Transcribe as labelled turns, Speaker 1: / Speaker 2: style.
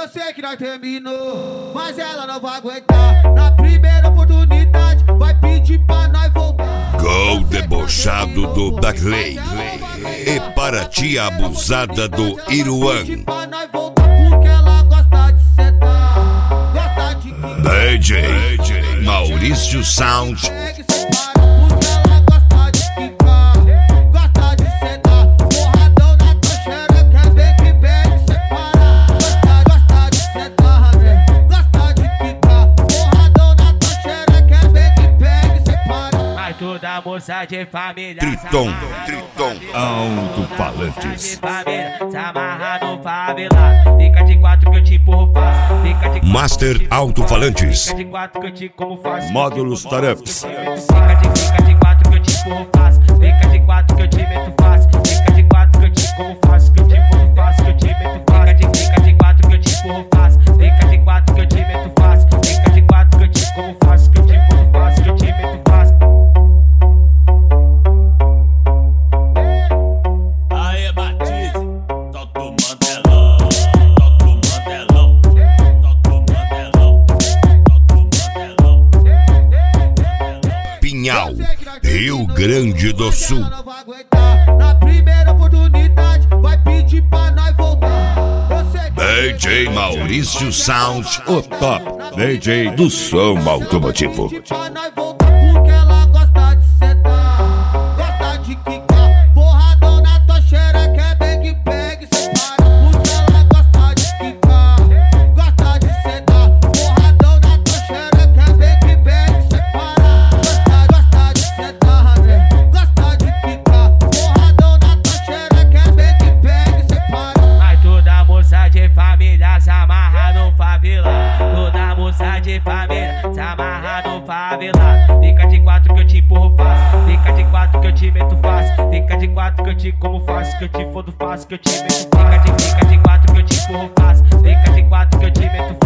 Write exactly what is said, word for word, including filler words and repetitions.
Speaker 1: Eu sei que nós terminou, mas ela não vai aguentar. Na primeira oportunidade vai pedir pra nós voltar.
Speaker 2: Gol debochado do Daclay e para tia abusada do Iruan. D J Maurício Sound.
Speaker 3: Toda moça de família
Speaker 2: Triton, Triton, alto-falantes.
Speaker 3: Se amarra no favelado. Fica de quatro que eu te empurro fácil. Fica de
Speaker 2: Master alto-falantes.
Speaker 3: Fica de quatro que eu te como fácil.
Speaker 2: Módulos tarefas.
Speaker 3: Fica de, fica de quatro que eu te empurro fácil. Fica de quatro que eu te meto fácil. Fica de quatro que eu te como fácil. Que eu te empurro fácil, que eu te meto fácil. Fica de, fica de quatro que eu te empurro fácil. Fica de quatro que eu te meto fácil. Fica de quatro que eu te como fácil. Que eu te empurro fácil, que eu te meto fácil.
Speaker 2: Pinhal, Rio Grande do Sul.
Speaker 1: Na primeira oportunidade vai pedir pra nós voltar.
Speaker 2: D J Maurício Sound, o top D J do som automotivo.
Speaker 1: Porque ela gosta de sentar, gosta de quicar, porradão na tua xereca, é bang bang, cê para. Porque ela gosta de quicar, gosta de sentar, porradão na tua xereca, é bang bang, cê para. Gosta, gosta de sentar, né? Gosta de quicar, porradão na tua xereca, é bang bang, cê para.
Speaker 3: Mas toda moça de família se amarra no favelado. Toda moça de família se amarra no favelado. Fica de quatro que eu te empurro fácil. Fica de quatro que eu te meto fácil. Fica de quatro que eu te como fácil. Que eu te fodo fácil, que eu te meto fácil. Fica de, fica de quatro que eu te empurro fácil. Fica de quatro que eu te meto fácil.